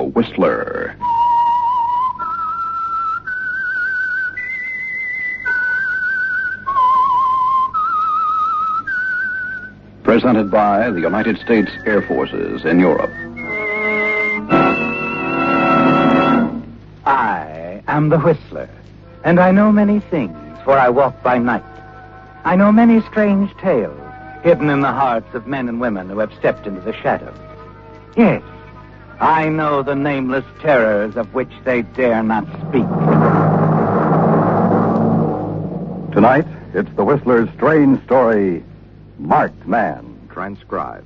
Whistler. Presented by the United States Air Forces in Europe. I am the Whistler, and I know many things, for I walk by night. I know many strange tales hidden in the hearts of men and women who have stepped into the shadows. Yes, I know the nameless terrors of which they dare not speak. Tonight, it's the Whistler's strange story, Marked Man. Transcribed.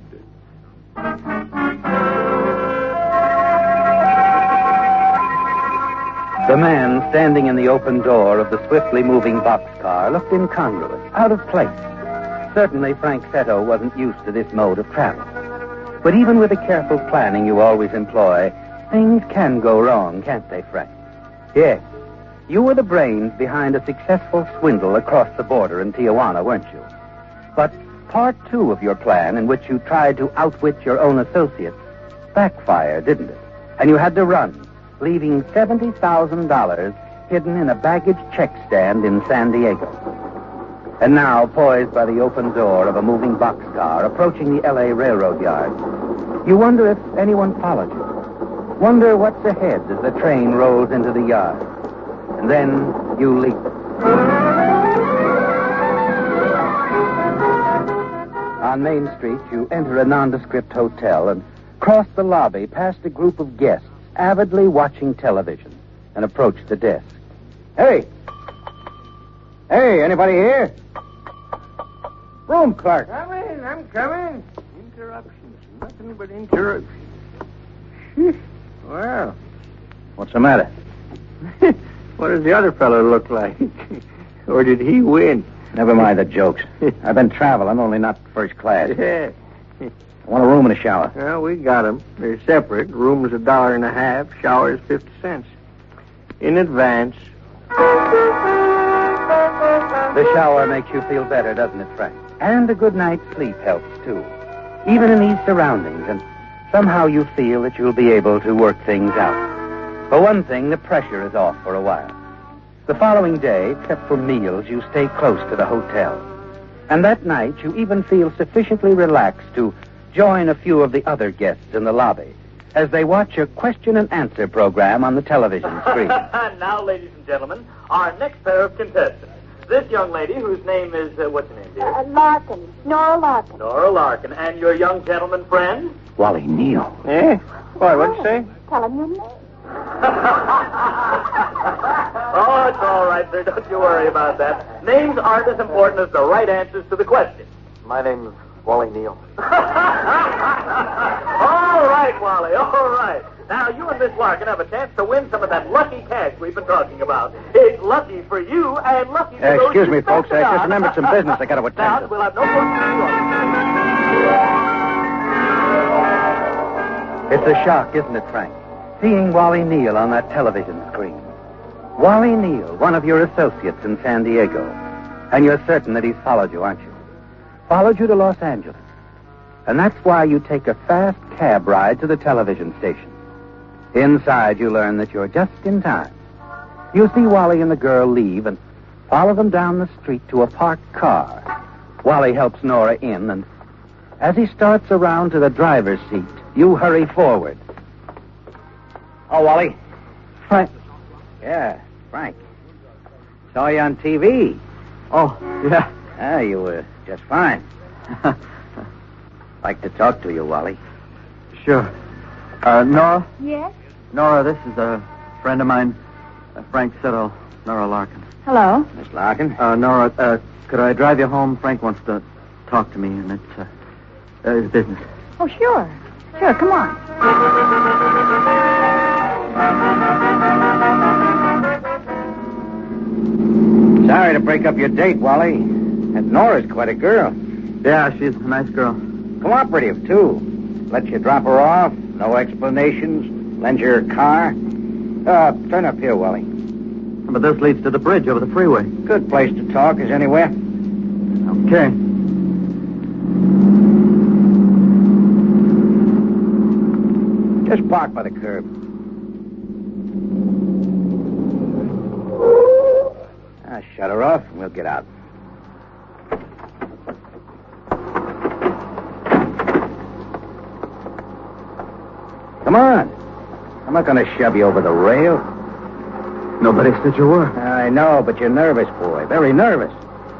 The man standing in the open door of the swiftly moving boxcar looked incongruous, out of place. Certainly, Frank Setto wasn't used to this mode of travel. But even with the careful planning you always employ, things can go wrong, can't they, Frank? Yes. You were the brains behind a successful swindle across the border in Tijuana, weren't you? But part two of your plan, in which you tried to outwit your own associates, backfired, didn't it? And you had to run, leaving $70,000 hidden in a baggage check stand in San Diego. And now, poised by the open door of a moving boxcar approaching the L.A. railroad yard, you wonder if anyone followed you. Wonder what's ahead as the train rolls into the yard. And then you leap. On Main Street, you enter a nondescript hotel and cross the lobby past a group of guests avidly watching television and approach the desk. Hey! Hey, anybody here? Room clerk. I'm coming. Interruptions. Nothing but interruptions. Well. What's the matter? What does the other fellow look like? Or did he win? Never mind the jokes. I've been traveling, only not first class. Yeah. I want a room and a shower. Well, we got them. They're separate. Room's $1.50. Shower's 50 cents. In advance. The shower makes you feel better, doesn't it, Frank? And a good night's sleep helps, too. Even in these surroundings, and somehow you feel that you'll be able to work things out. For one thing, the pressure is off for a while. The following day, except for meals, you stay close to the hotel. And that night, you even feel sufficiently relaxed to join a few of the other guests in the lobby as they watch a question and answer program on the television screen. Now, ladies and gentlemen, our next pair of contestants. This young lady, whose name is, what's her name, dear? Larkin. Nora Larkin. Nora Larkin. And your young gentleman friend? Wally Neal. Eh? What, what'd you say? Tell him your name. Oh, it's all right, sir. Don't you worry about that. Names aren't as important as the right answers to the question. My name is Wally Neal. All right, Wally, all right. Now, you and Miss Larkin have a chance to win some of that lucky cash we've been talking about. It's lucky for you and lucky for those Excuse who me, folks. I spent just remembered some business I got to attend Now, to. we'll have no It's a shock, isn't it, Frank? Seeing Wally Neal on that television screen. Wally Neal, one of your associates in San Diego. And you're certain that he's followed you, aren't you? Followed you to Los Angeles. And that's why you take a fast cab ride to the television station. Inside, you learn that you're just in time. You see Wally and the girl leave and follow them down the street to a parked car. Wally helps Nora in, and as he starts around to the driver's seat, you hurry forward. Oh, Wally. Frank. Yeah, Frank. Saw you on TV. Oh, yeah. Ah, you were just fine. Like to talk to you, Wally. Sure. Nora? Yes? Nora, this is a friend of mine, Frank Settle, Nora Larkin. Hello? Miss Larkin? Nora, could I drive you home? Frank wants to talk to me, and it's business. Oh, sure. Sure, come on. Sorry to break up your date, Wally. That Nora's quite a girl. Yeah, she's a nice girl. Cooperative, too. Let you drop her off. No explanations. Lend you her car. Turn up here, Wally. But this leads to the bridge over the freeway. Good place to talk as anywhere. Okay. Just park by the curb. shut her off and we'll get out. Come on. I'm not going to shove you over the rail. Nobody said you were. I know, but you're nervous, boy. Very nervous.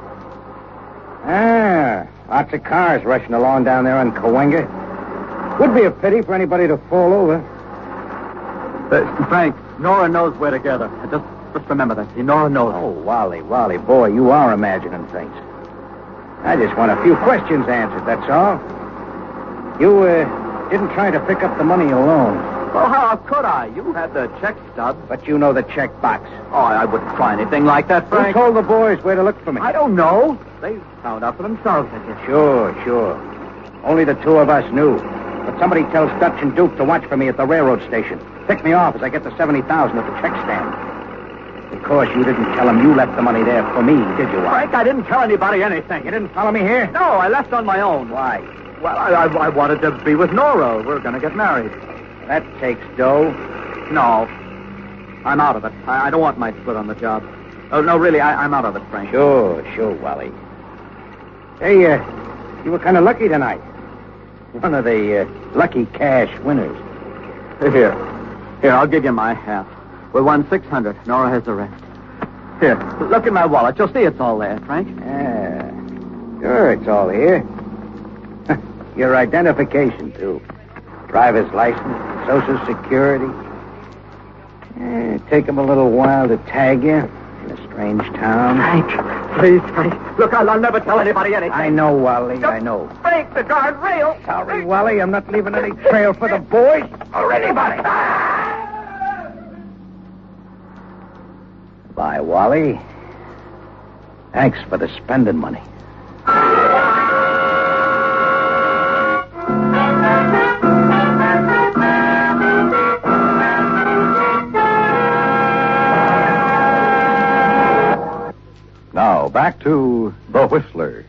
Lots of cars rushing along down there on Cahuenga. Would be a pity for anybody to fall over. Frank, Nora knows we're together. Just remember that. Nora knows. Oh, Wally, boy, you are imagining things. I just want a few questions answered, that's all. You, didn't try to pick up the money alone. Well, how could I? You had the check stub. But you know the check box. Oh, I wouldn't try anything like that, Frank. Who told the boys where to look for me? I don't know. They found out for themselves, I guess. Sure. Only the two of us knew. But somebody tells Dutch and Duke to watch for me at the railroad station. Pick me off as I get the $70,000 at the check stand. Of course, you didn't tell them you left the money there for me, did you? Frank, I didn't tell anybody anything. You didn't follow me here? No, I left on my own. Why? Well, I wanted to be with Nora. We're going to get married. That takes dough. No. I'm out of it. I don't want my split on the job. Oh, no, really, I'm out of it, Frank. Sure, Wally. Hey, you were kind of lucky tonight. One of the lucky cash winners. Here, I'll give you my half. We won $600. Nora has the rest. Here, look at my wallet. You'll see it's all there, Frank. Yeah. Sure, it's all here. Your identification, too. Driver's license, Social Security. Take them a little while to tag you in a strange town. Frank, please, Frank. Look, I'll never tell anybody anything. I know, Wally, I know. Frank, the guardrail. Sorry, Wally, I'm not leaving any trail for the boys or anybody. Bye, Wally. Thanks for the spending money. Now, back to The Whistler.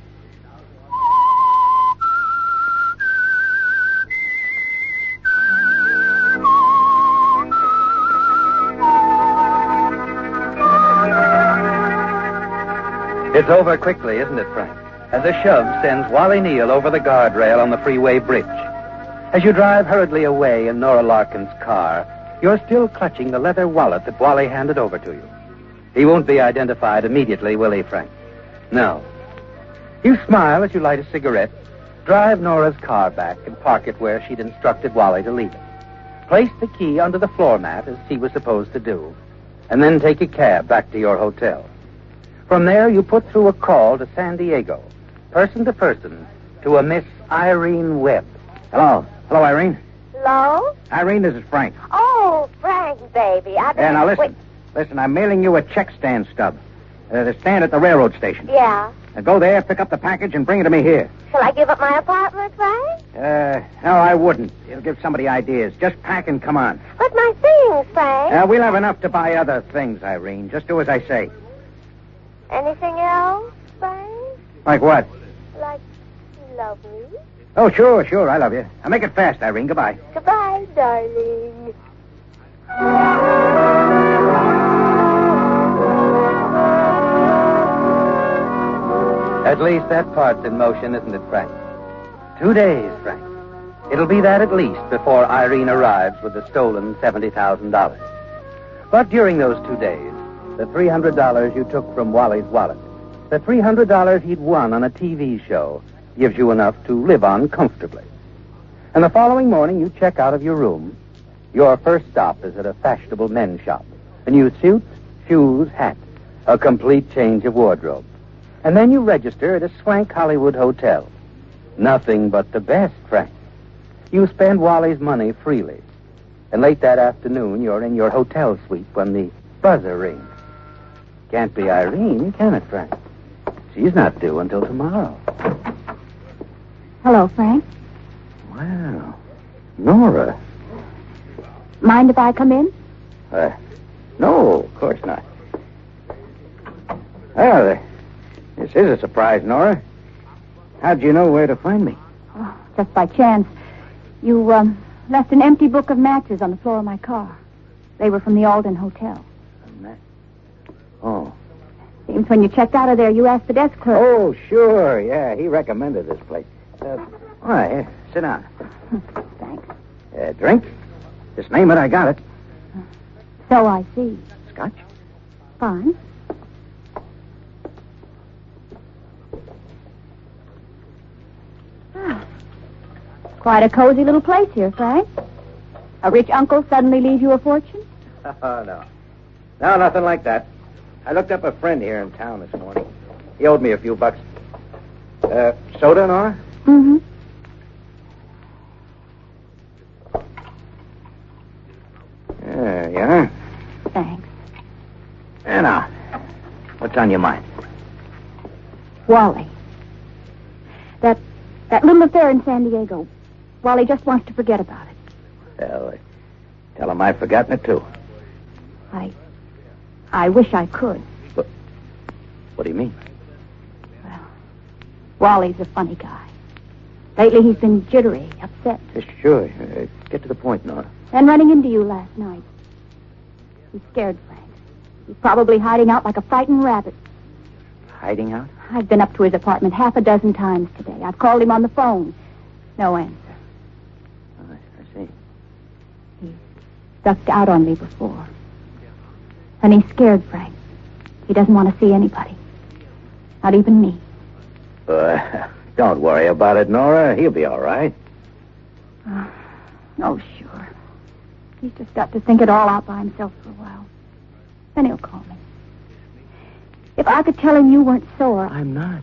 It's over quickly, isn't it, Frank? As a shove sends Wally Neal over the guardrail on the freeway bridge. As you drive hurriedly away in Nora Larkin's car, you're still clutching the leather wallet that Wally handed over to you. He won't be identified immediately, will he, Frank? No. You smile as you light a cigarette, drive Nora's car back, and park it where she'd instructed Wally to leave it. Place the key under the floor mat, as he was supposed to do, and then take a cab back to your hotel. From there, you put through a call to San Diego, person to person, to a Miss Irene Webb. Hello, Irene. Hello? Irene, this is Frank. Oh, Frank, baby. I've been... Now listen. Listen, I'm mailing you a check stand stub. The stand at the railroad station. Yeah. Now go there, pick up the package, and bring it to me here. Shall I give up my apartment, Frank? No, I wouldn't. It'll give somebody ideas. Just pack and come on. But my things, Frank. We'll have enough to buy other things, Irene. Just do as I say. Anything else, Frank? Like what? Like you love me? Oh, sure. I love you. Now make it fast, Irene. Goodbye. Goodbye, darling. At least that part's in motion, isn't it, Frank? 2 days, Frank. It'll be that at least before Irene arrives with the stolen $70,000. But during those 2 days, the $300 you took from Wally's wallet, the $300 he'd won on a TV show, gives you enough to live on comfortably. And the following morning, you check out of your room. Your first stop is at a fashionable men's shop. A new suit, shoes, hat, a complete change of wardrobe. And then you register at a swank Hollywood hotel. Nothing but the best, Frank. You spend Wally's money freely. And late that afternoon, you're in your hotel suite when the buzzer rings. Can't be Irene, can it, Frank? She's not due until tomorrow. Hello, Frank. Wow. Nora. Mind if I come in? No, of course not. Well, this is a surprise, Nora. How'd you know where to find me? Oh, just by chance. You, left an empty book of matches on the floor of my car. They were from the Alden Hotel. Oh. Seems when you checked out of there, you asked the desk clerk. Oh, sure. Yeah, he recommended this place. All right, here, sit down. Thanks. Drink? Just name it, I got it. So I see. Scotch? Fine. Ah. Quite a cozy little place here, Frank. A rich uncle suddenly leave you a fortune? Oh, no. No, nothing like that. I looked up a friend here in town this morning. He owed me a few bucks. Soda, Nora? Mm-hmm. There you are. Thanks. And now, what's on your mind? Wally. That little affair in San Diego. Wally just wants to forget about it. Well, tell him I've forgotten it, too. I wish I could. What do you mean? Well, Wally's a funny guy. Lately he's been jittery, upset. Sure. Get to the point, Nora. And running into you last night. He's scared, Frank. He's probably hiding out like a frightened rabbit. Hiding out? I've been up to his apartment 6 times today. I've called him on the phone. No answer. Oh, I see. He's ducked out on me before. And he's scared, Frank. He doesn't want to see anybody. Not even me. Don't worry about it, Nora. He'll be all right. Oh, sure. He's just got to think it all out by himself for a while. Then he'll call me. If I could tell him you weren't sore... I'm not.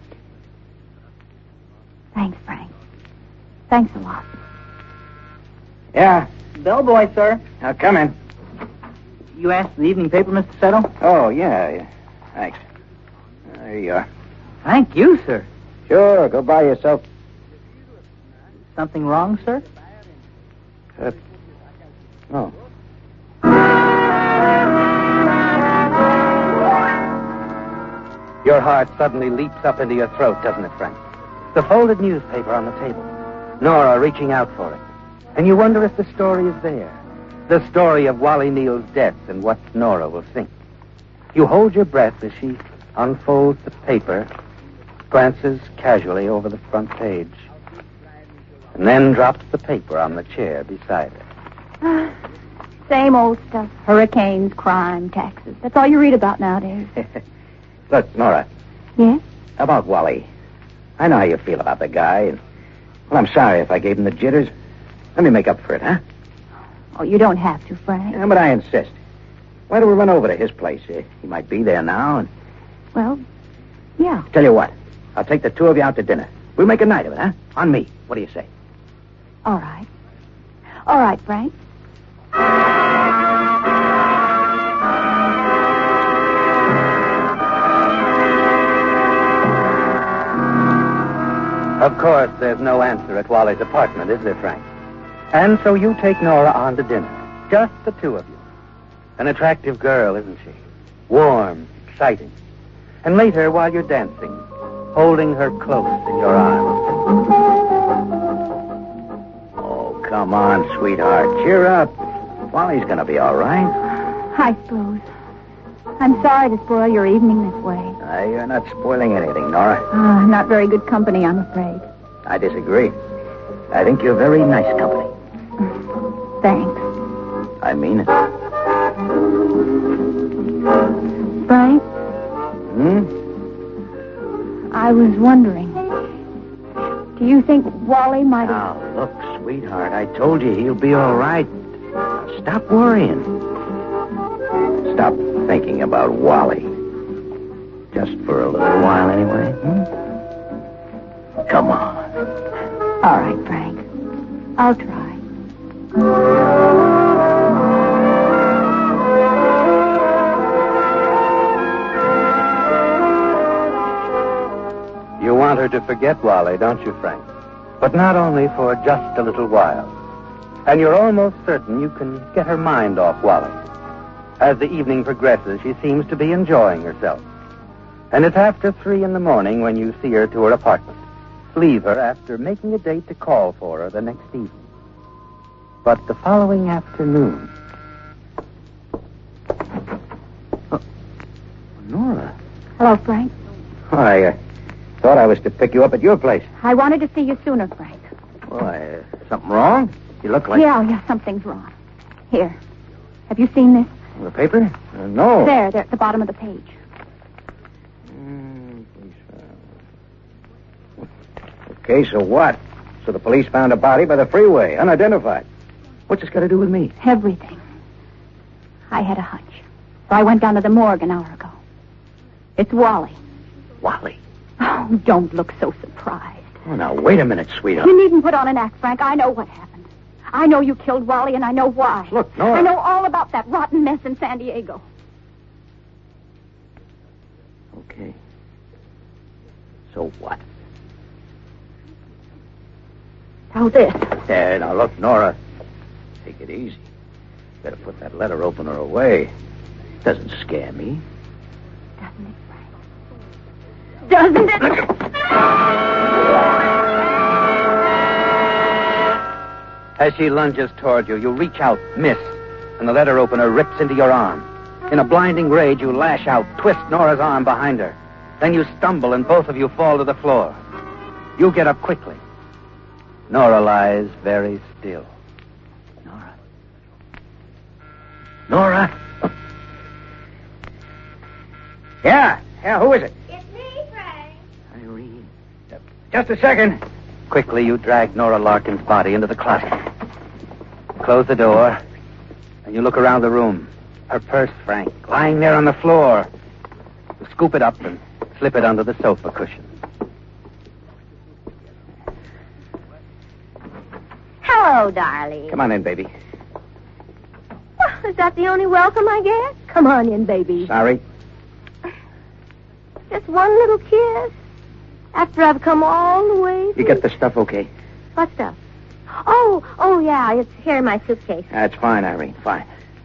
Thanks, Frank. Thanks a lot. Yeah. Bellboy, sir. Now, come in. You asked the evening paper, Mr. Settle? Oh, yeah. Thanks. There you are. Thank you, sir. Sure, go buy yourself. Something wrong, sir? No. Your heart suddenly leaps up into your throat, doesn't it, Frank? The folded newspaper on the table. Nora reaching out for it. And you wonder if the story is there. The story of Wally Neal's death and what Nora will think. You hold your breath as she unfolds the paper, glances casually over the front page, and then drops the paper on the chair beside her. Same old stuff. Hurricanes, crime, taxes. That's all you read about nowadays. Look, Nora. Yes? About Wally. I know how you feel about the guy, and, well, I'm sorry if I gave him the jitters. Let me make up for it, huh? Oh, you don't have to, Frank. Yeah, but I insist. Why don't we run over to his place? He might be there now, and... Well, yeah. Tell you what. I'll take the two of you out to dinner. We'll make a night of it, huh? On me. What do you say? All right. All right, Frank. Of course, there's no answer at Wally's apartment, is there, Frank? And so you take Nora on to dinner. Just the two of you. An attractive girl, isn't she? Warm, exciting. And later, while you're dancing, holding her close in your arms. Oh, come on, sweetheart. Cheer up. Wally's gonna be all right. I suppose. I'm sorry to spoil your evening this way. You're not spoiling anything, Nora. Not very good company, I'm afraid. I disagree. I think you're very nice company. Thanks. I mean it. Frank? I was wondering, do you think Wally might have... Now, look, sweetheart, I told you he'll be all right. Stop worrying. Stop thinking about Wally. Just for a little while, anyway. Come on. All right, Frank. I'll try. You want her to forget Wally, don't you, Frank? But not only for just a little while. And you're almost certain you can get her mind off Wally. As the evening progresses, she seems to be enjoying herself. And it's after 3 in the morning when you see her to her apartment. Leave her after making a date to call for her the next evening. But the following afternoon... Oh, Nora. Hello? Hello, Frank. I thought I was to pick you up at your place. I wanted to see you sooner, Frank. Well, something wrong? You look like... Yeah, something's wrong. Here. Have you seen this? The paper? No. There, at the bottom of the page. Okay, so what? So the police found a body by the freeway, unidentified. What's this got to do with me? Everything. I had a hunch. So I went down to the morgue an hour ago. It's Wally. Wally? Oh, don't look so surprised. Oh, now, wait a minute, sweetheart. You needn't put on an act, Frank. I know what happened. I know you killed Wally, and I know why. Look, Nora. I know all about that rotten mess in San Diego. Okay. So what? How's this? Yeah, now look, Nora. Take it easy. Better put that letter opener away. Doesn't scare me. Doesn't it, Frank? Doesn't it? As she lunges toward you, you reach out, miss, and the letter opener rips into your arm. In a blinding rage, you lash out, twist Nora's arm behind her. Then you stumble, and both of you fall to the floor. You get up quickly. Nora lies very still. Nora? Nora? Yeah, who is it? It's me, Frank. Irene. Just a second. Quickly, you drag Nora Larkin's body into the closet. Close the door, and you look around the room. Her purse, Frank, lying there on the floor. You scoop it up and slip it under the sofa cushion. Hello, darling. Come on in, baby. Well, is that the only welcome I get? Come on in, baby. Sorry. Just one little kiss. After I've come all the way. You get the stuff okay? What stuff? Oh, yeah, it's here in my suitcase. That's fine, Irene, fine.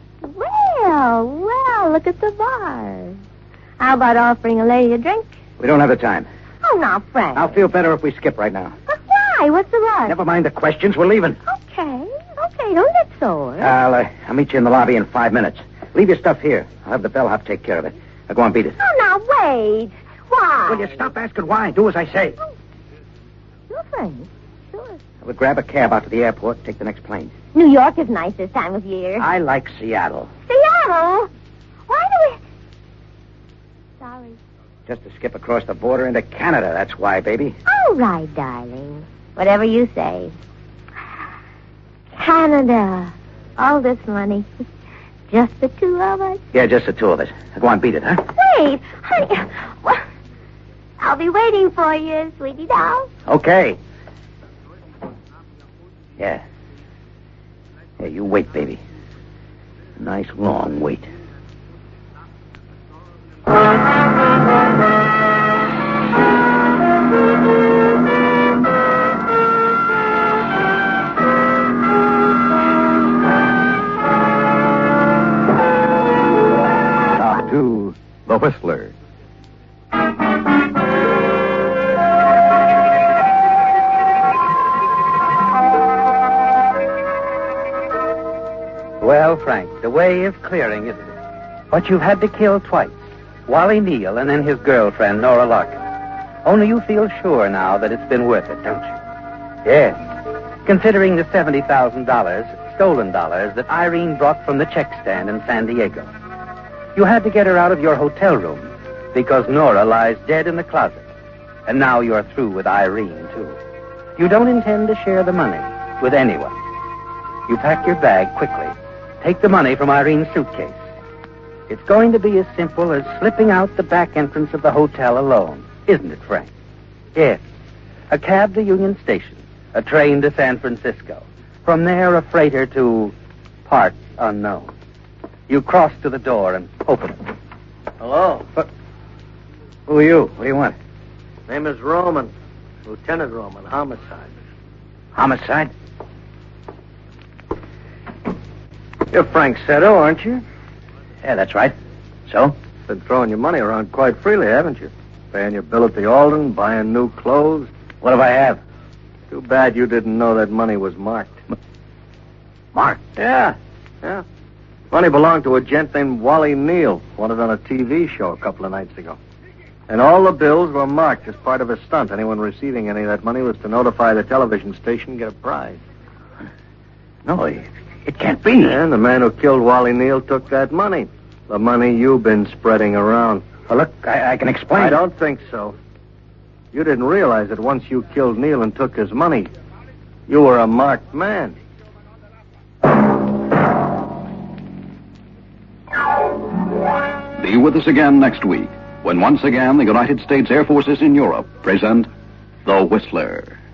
Well, look at the bar. How about offering a lady a drink? We don't have the time. Oh, now, Frank. I'll feel better if we skip right now. But why? What's the rush? Never mind the questions. We're leaving. Okay, don't get sore. I'll meet you in the lobby in 5 minutes. Leave your stuff here. I'll have the bellhop take care of it. Now, go on, beat it. Oh, now, wait. Why? Will you stop asking why? Do as I say. Sure, Frank. Sure. I would grab a cab out to the airport and take the next plane. New York is nice this time of year. I like Seattle. Seattle? Why do we... Sorry. Just to skip across the border into Canada, that's why, baby. All right, darling. Whatever you say. Canada. All this money. Just the two of us? Yeah, just the two of us. Now, go on, beat it, huh? Wait, honey. Well, I'll be waiting for you, sweetie doll. Okay. Yeah. Hey, you wait, baby. Nice long wait. Now to The Whistler. Well, Frank, the way is clearing, isn't it? But you've had to kill twice. Wally Neal and then his girlfriend, Nora Larkin. Only you feel sure now that it's been worth it, don't you? Yes. Considering the $70,000, stolen dollars, that Irene brought from the check stand in San Diego. You had to get her out of your hotel room because Nora lies dead in the closet. And now you're through with Irene, too. You don't intend to share the money with anyone. You pack your bag quickly. Take the money from Irene's suitcase. It's going to be as simple as slipping out the back entrance of the hotel alone, isn't it, Frank? Yes. A cab to Union Station, a train to San Francisco. From there, a freighter to parts unknown. You cross to the door and open it. Hello. Who are you? What do you want? Name is Roman. Lieutenant Roman, homicide. Homicide? You're Frank Seto, aren't you? Yeah, that's right. So? Been throwing your money around quite freely, haven't you? Paying your bill at the Alden, buying new clothes. What do I have? Too bad you didn't know that money was marked. Mark. Yeah. Money belonged to a gent named Wally Neal. Wanted on a TV show a couple of nights ago. And all the bills were marked as part of a stunt. Anyone receiving any of that money was to notify the television station and get a prize. No, it can't be. And the man who killed Wally Neal took that money. The money you've been spreading around. Well, look, I can explain. I don't think so. You didn't realize that once you killed Neal and took his money, you were a marked man. Be with us again next week, when once again the United States Air Forces in Europe present The Whistler.